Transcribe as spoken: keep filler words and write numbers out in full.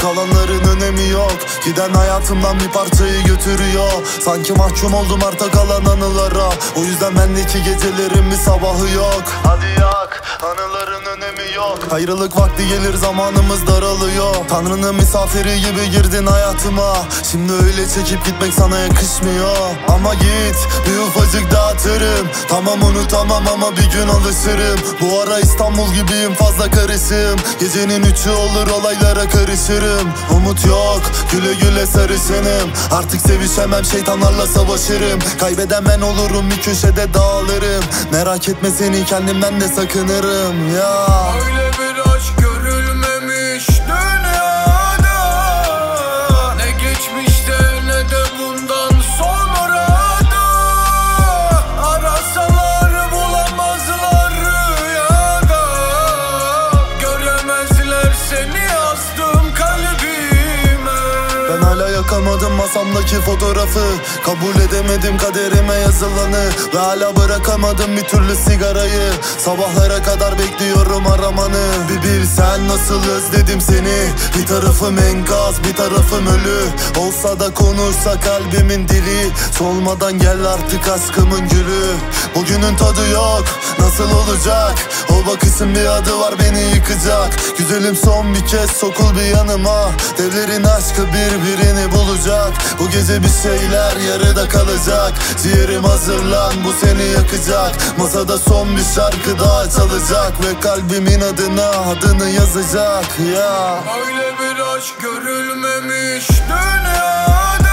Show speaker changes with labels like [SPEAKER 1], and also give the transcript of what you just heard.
[SPEAKER 1] Kalanların önemi yok. Giden hayatımdan bir parçayı götürüyor. Sanki mahkum oldum arta kalan anılara. O yüzden bendeki gecelerin bir sabahı yok. Hadi yak, anıların önemi yok. Ayrılık vakti gelir, zamanımız daralıyor. Tanrı'nın misafiri gibi girdin hayatıma. Şimdi öyle çekip gitmek sana yakışmıyor. Ama git, bir ufacık dağıtırım. Tamam unutamam ama bir gün alışırım. Bu ara İstanbul gibiyim, fazla karışım. Gecenin üçü olur, olaylara karışırım. Umut yok, güle güle sarışınım. Artık sevişemem, şeytanlarla savaşırım. Kaybeden ben olurum, bir köşede dağılırım. Merak etme, seni kendimden de sakınırım ya.
[SPEAKER 2] Öyle bir aşk görülmemiş dünyada. Ne geçmişte ne de bundan sonra da. Arasalar bulamazlar rüyada. Göremezler seni yazdığım kalbime.
[SPEAKER 1] Ben hala yakamadım masamdaki fotoğrafı. Kabul edemedim kaderime yazılanı. Ve hala bırakamadım bir türlü sigarayı. Sabahlara kadar bekliyorum aramanı. Bir bilsen nasıl özledim seni. Bir tarafım enkaz, bir tarafım ölü. Olsa da konuşsa kalbimin dili. Solmadan gel artık aşkımın gülü. Bugünün tadı yok, nasıl olacak? O bakışın bir adı var, beni yıkacak. Güzelim son bir kez sokul bir yanıma. Devlerin aşkı birbirini bulacak. Bu gece bir şeyler yarıda kalacak. Ciğerim hazırlan, bu seni yakacak. Masada son bir şarkı daha çalacak. Ve kalbimin adına adını yazacak ya.
[SPEAKER 2] Öyle bir aşk görülmemiş dünyada.